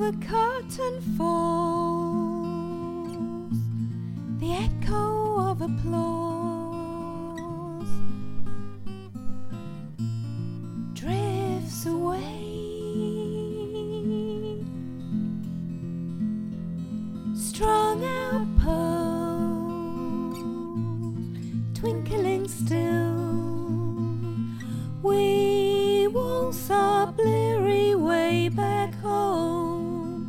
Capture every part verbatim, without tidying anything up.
the curtain falls, the echo of applause drifts away. Strung out pearls, twinkling still, we waltz our bleary way back home.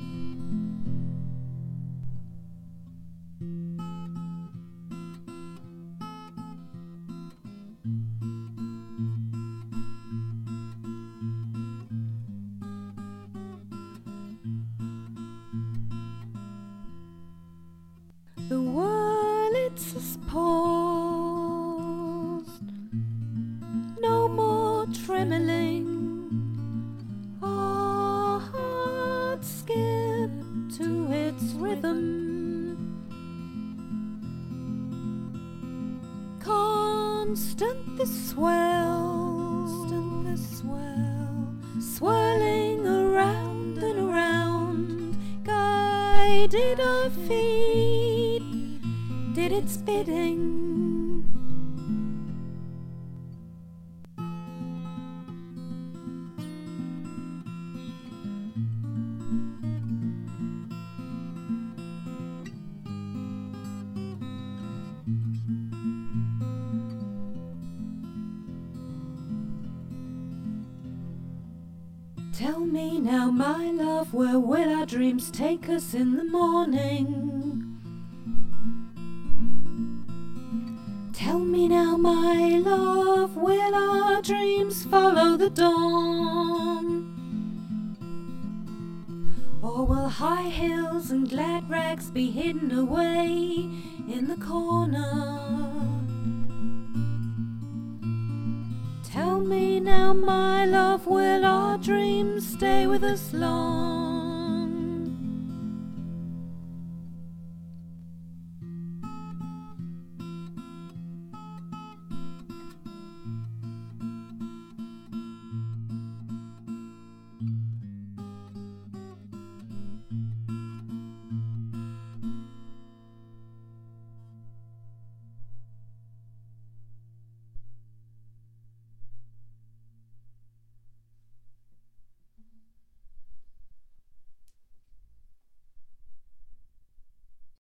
The Wurlitzer's paused, no more trembling. Our hearts skip to its rhythm. Constant the swell, constant the swell, swirling around and around, guided our feet, did its bidding. Tell me now, my love, where will our dreams take us in the morning? Tell me now, my love, will our dreams follow the dawn? Or will high heels and glad rags be hidden away in the corner? Tell me now, my love, will our dreams stay with us long?